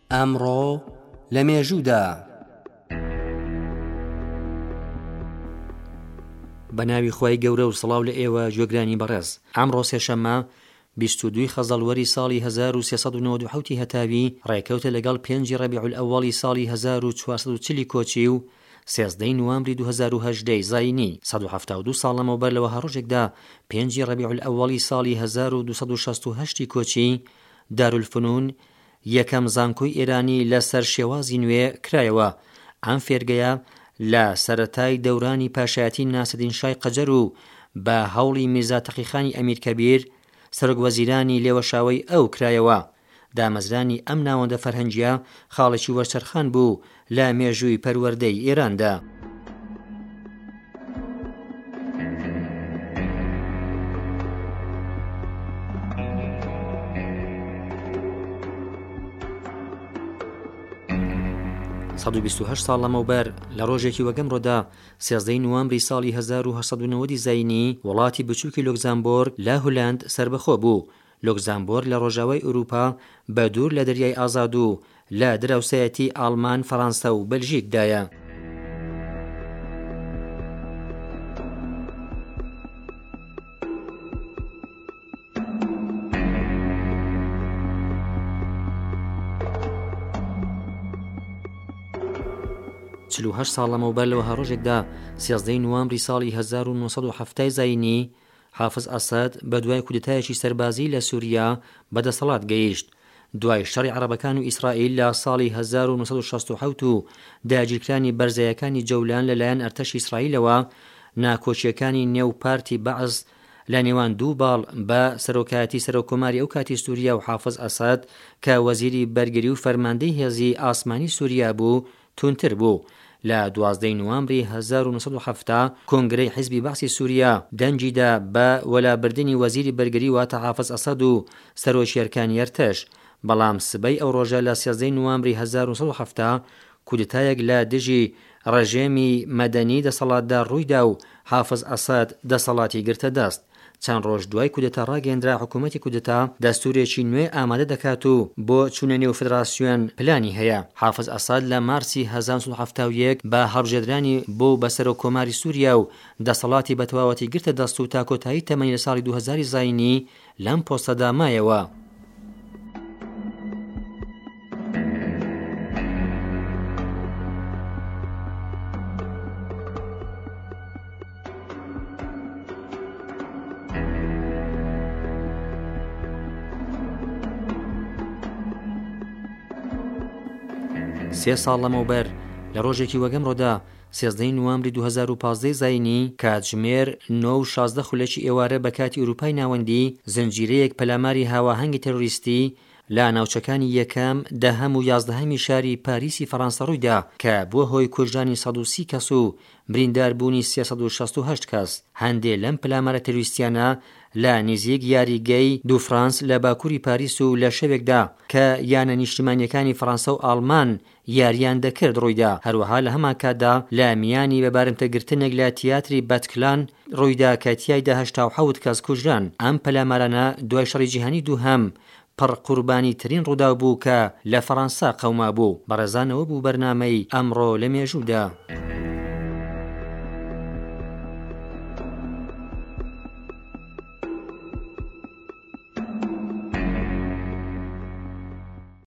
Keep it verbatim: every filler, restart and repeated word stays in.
ئەمڕۆ لە مێژوودا بەناوی خوای گەورە و سڵاو لە ئێوە گوێگرانی بەڕێز. ئەمڕۆ سێشەممە بیست و دوو خەزەڵوەری ساڵی هەزار و سێسەد و نۆڤە و حەوت هەتاوی ڕێکەوتە لەگەڵ پێنجی ڕەبیع الئەوەڵی ساڵی هەزار و چوارسەد و چلی کۆچی و سێزدەی نوامبری دوو هەزار و هەژدەی زاینی سەد و هەفتاد و دوو ساڵ لەمەوبەر لەوە هەڕۆژێکدا پێنجی ڕەبیع الئەوەڵی ساڵی هەزار و دووسەد و شەست و هەشتی کۆچی دارولفنون یەکەم زانکۆی ئێرانی لەسەر شێوازی نوێ کرایەوە. ئەم فێرگەیە لە سەرەتای دەورانی پاشایەتی ناسەدین شای قەجەر و بە هەوڵی میرزا تەقیخانی ئەمیرکەبیر سەرۆکوەزیرانی لێوەشاوی ئەو کرایەوە. دامەزرانی ئەم ناوەندە فەرهەنگیە خاڵێکی وەرچەرخان بوو لە مێژووی پەروەردەی ئێراندا. سەد و بیست و هەشت ساڵ لەمەوبەر لە ڕۆژێکی وەگەمڕۆدا سێزدەی نوامبری ساڵی هەزار و هەشت سەد و نەوەی زاینی وڵاتی بچووکی لۆکزامبۆرگ لە هۆلاند سربەخۆ بوو. لۆکزامبۆرگ لە ڕۆژاوای ئوروپا بە دوور لە دەریای ئازاد و لە دراوسەیەتی ئاڵمان، فەڕەنسا و بەلژیکدایە. چل و هەشت ساڵ لەمەوبەر لەوە هەڕۆژێکدا سێزدەی نوامبری ساڵی هەزار و نۆسەد و هەفتای زاینی حافز ئەسەد بە دوای کودتایەکی سەربازی لە سووریا بەدەسەڵات گەیشت. دوای شەڕی عەرەبەکان و ئیسرائیل لە ساڵی هەزار و نۆسەد و شەست و حەوت و داگیرکرانی بەرزەیەکانی جەولان لەلایەن ئەرتەشی ئیسرائیلەوە، ناکۆچیەکانی نێو پارتی بەعز لە نێوان دوو باڵ بە سەرۆکایەتی سەرۆکۆماری ئەو کاتی سووریا و حافز ئەسەد کە وەزیری بەرگری و فەرماندەی هێزی ئاسمانی سووریا بوو تونتر بوو. لە دوازدەی نوامبری هەزار و نۆسەد و هەفتە کۆنگرەی حیزبی بەعسی سووریا دەنجیدا بە وەلابردنی وەزیری بەرگری واتە حافز ئەسەد و سەرۆکیەرکانی ئەرتەش. بەڵام سبەی ئەو ڕۆژە لە سێزدەی نوامبری هەزار و نۆسەد و هەفتە کودتایەک لە دژی ڕێژێمی مەدەنی دەسەڵاتدا ڕوویدا و حافز ئەسەد دەسەڵاتی گرتە دەست. چەند ڕۆژ دوای کودتا ڕاگەیەندرا حکوومەتی کودتا دەستورێکی نوێ ئامادە دەکات و بۆ چوونە نێو فدراسیۆن پلانی هەیە. حافز ئەسەد لە مارسی هەزار و سەد و هەفتاد و یەک بە هەڵبژێردرانی بۆ بەسەرۆکۆماری سووریا و دەسەڵاتی بە تەواوەتی گرتە دەست و تا کۆتایی تەمەنی لە ساڵی دوو هەزاری زاینی لەم پۆستەدا مایەوە. سێ ساڵ لەمەوبەر لە ڕۆژێکی وەگەمڕۆدا سێزدەی نوامبری دوو هەزار و پانزدەی زاینی کاتژمێر نۆ و شازدە خولەکی ئێوارە بە کاتی ئوروپای ناوەندی زنجیرەیەک پەلاماری هاواهەنگی تەرۆریستی لە ناوچەکانی یەکەم، دەهەم و یازدەهەمی شاری پاریسی فەڕەنسا ڕوویدا کە بووە هۆی کوژرانی سەد و سی کەس و برینداربوونی سێسەد و شەست و هەشت کەس. هەندێک لەم پەلامارە تەرۆریستیانە لە نزیک یاریگەی دو فرانس لە باکووری پاریس و لە شەوێکدا کە یانە نیشتیمانیەکانی فەڕەنسا و ئاڵمان یاریان دەکرد ڕوویدا. هەروەها لە هەمان کاتدا لە میانی بەبارمتەگرتنێک لە تیاتری بەتکلان ڕوویدا کە تیایدا هەشتا و حەوت کەس کوژران. ئەم پەلامارانە دوای شەڕی جیهانی دووهەم پڕ قوربانی ترین ڕوودا بوو کە لە فەڕەنسا قەوما بوو. بەڕێزانەوە بوو بەرنامەی ئەمڕۆ لە مێژوودا.